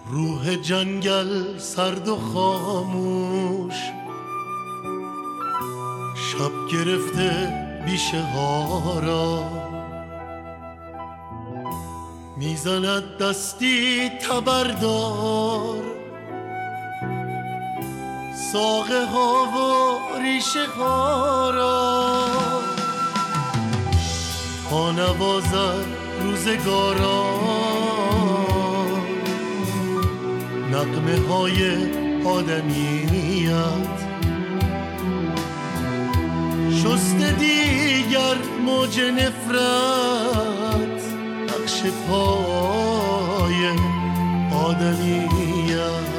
روح جنگل سرد و خاموش، شب گرفته بیشه ها را، میزند دستی تبردار ساقه ها و ریشه ها را، تا نوازد روزگاران نغمه های آدمیت، شسته دیگر موج نفرت نقش پای آدمیت.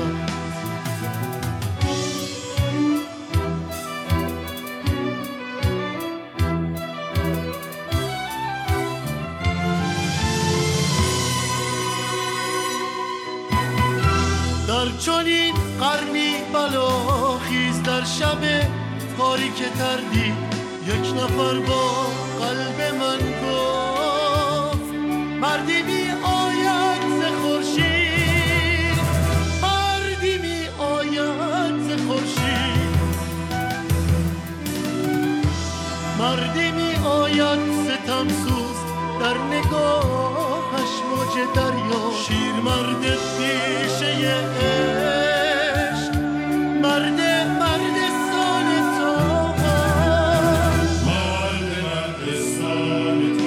در چنین قرنی بلاخیز در شب تاریک تردید یک نفر با قلب من گفت مردی می آید ز خورشید، مردی می آید ز خورشید، مردی می آید ستمسوز در نگاهش موج دریا، شیر مرد پیشه عشق، مرد مردستان تو، مرد مردستان تو.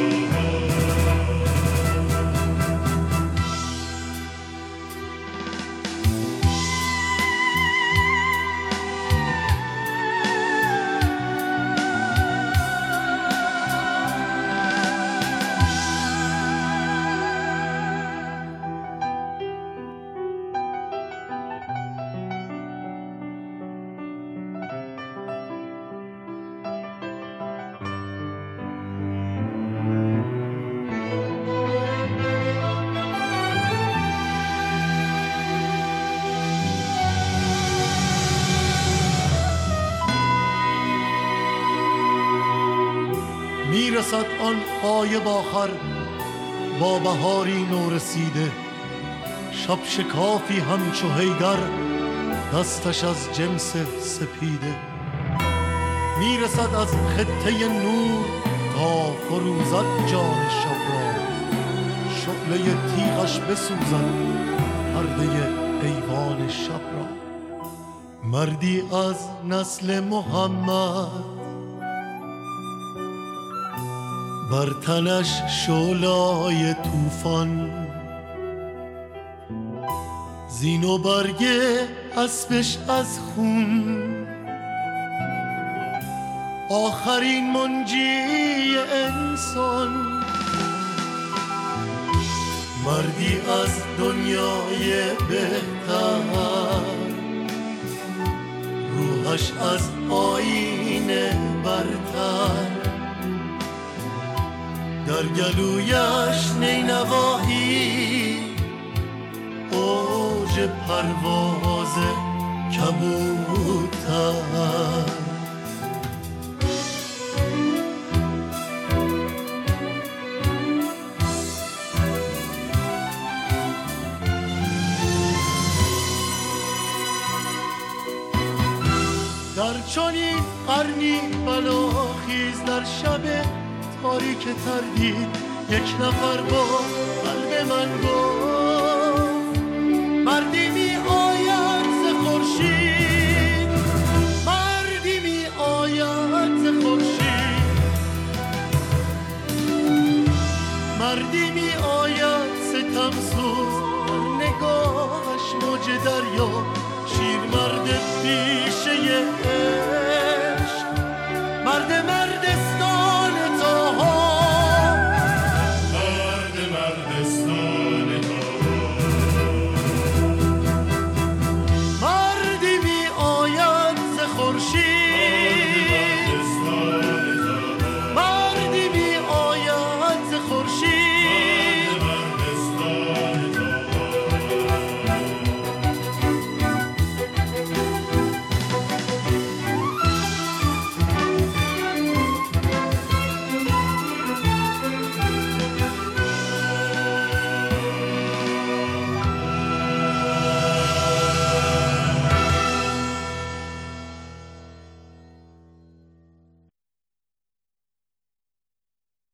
میرسد آن غایب آخر با بهاری نو رسیده، شب شکافی همچو حیدر دستش از جنس سپیده، میرسد از خطه نور تا فروزد جان شب را، شعله تیغش بسوزد پرده ایوان شب را، مردی از نسل محمد بر تنش شعله‌های طوفان، زین و برگه اسبش از خون، آخرین منجی انسان، مردی از دنیای بهتر، روحش از آیین برتر، در گلویش نینواهی اوج پرواز کبوتر. در چنین قرنی بلاخیز در شب تاریک تردید یک نفر با قلب من گفت